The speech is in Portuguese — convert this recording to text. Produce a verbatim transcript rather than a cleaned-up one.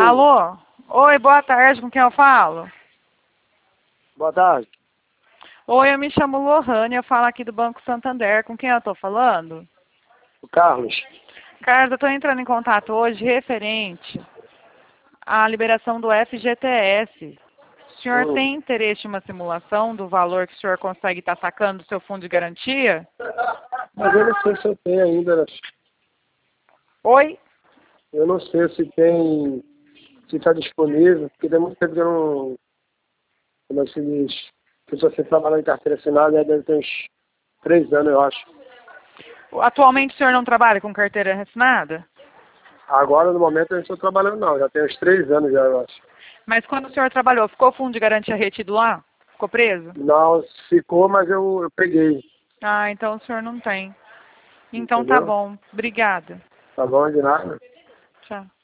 Alô? Oi, boa tarde, com quem eu falo? Boa tarde. Oi, eu me chamo Lohane, eu falo aqui do Banco Santander. Com quem eu tô falando? O Carlos. Carlos, eu tô entrando em contato hoje referente à liberação do F G T S. O senhor Hum. tem interesse em uma simulação do valor que o senhor consegue estar sacando do seu fundo de garantia? Mas eu não sei se eu tenho ainda, né? Oi? Eu não sei se tem, se está disponível, porque tem muito tempo que eu não, como é que se diz, que eu só sei trabalhar em carteira assinada, né? Deve ter uns três anos, eu acho. Atualmente o senhor não trabalha com carteira assinada? Agora, no momento, eu não estou trabalhando, não. Já tem uns três anos, já, eu acho. Mas quando o senhor trabalhou, ficou o fundo de garantia retido lá? Ficou preso? Não, ficou, mas eu, eu peguei. Ah, então o senhor não tem. Então tá Entendeu? bom. Obrigada. Tá bom, de nada. Tchau.